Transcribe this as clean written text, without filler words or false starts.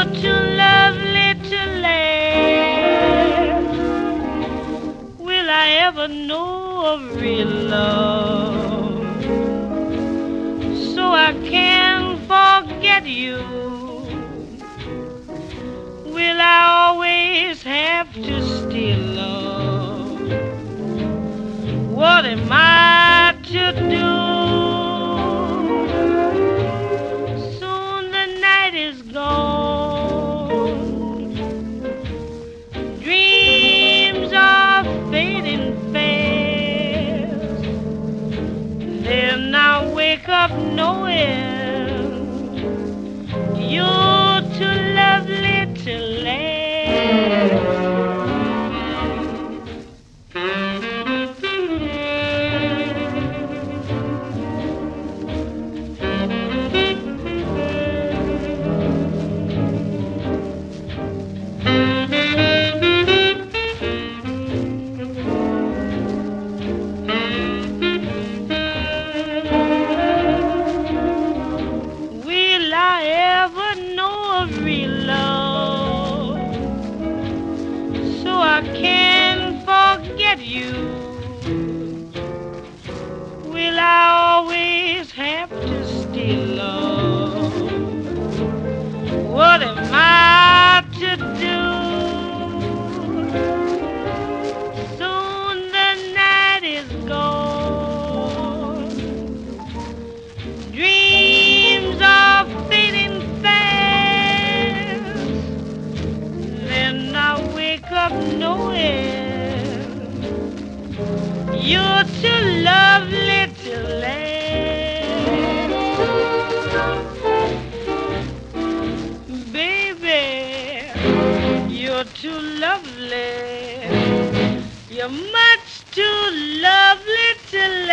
too lovely to last. Will I ever know of real love? So I can forget you. Will I always have to still love? What am I to do? Soon the night is gone. Dreams are fading fast. Then I wake up knowing you're too lovely to last. Will I ever know of real love? So I can forget you. Will I always have to still love? What am I to do? Soon the night is gone. Dreams are fading fast. Then I wake up knowing you're too lovely to last. Baby, you're too lovely. You're much too lovely to last.